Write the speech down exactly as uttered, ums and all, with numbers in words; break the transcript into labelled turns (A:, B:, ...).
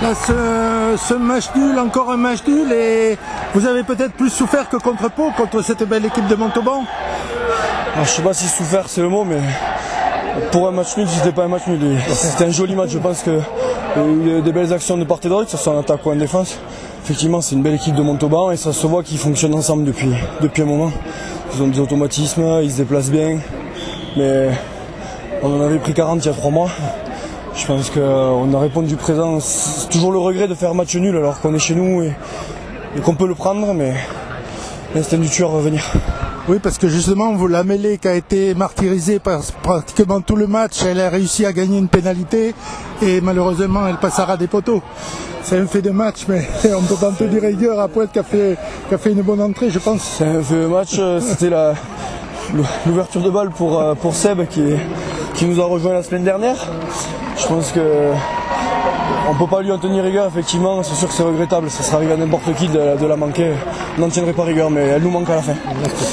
A: Là, ce, ce match nul, encore un match nul, et vous avez peut-être plus souffert que contre Pau, contre cette belle équipe de Montauban.
B: Alors, je ne sais pas si souffert c'est le mot, mais pour un match nul, c'était pas un match nul. C'était un joli match, je pense qu'il y a eu des belles actions de part et d'autre, que ce soit en attaque ou en défense. Effectivement, c'est une belle équipe de Montauban et ça se voit qu'ils fonctionnent ensemble depuis, depuis un moment. Ils ont des automatismes, ils se déplacent bien, mais on en avait pris quarante il y a trois mois. Je pense qu'on a répondu présent. C'est toujours le regret de faire match nul alors qu'on est chez nous et, et qu'on peut le prendre, mais l'instinct du tueur va venir.
A: Oui, parce que justement, vous, la mêlée qui a été martyrisée par pratiquement tout le match, elle a réussi à gagner une pénalité et malheureusement, elle passe à ras des poteaux. C'est un fait de match, mais on peut pas en tenir rigueur à Poète qui a fait, qui a fait une bonne entrée, je pense.
B: C'est un fait de match, c'était la, l'ouverture de balle pour, pour Seb qui, qui nous a rejoint la semaine dernière. Je pense que on ne peut pas lui en tenir rigueur, effectivement, c'est sûr que c'est regrettable, ça serait arrivé à n'importe qui de, de la manquer. On n'en tiendrait pas rigueur, mais elle nous manque à la fin.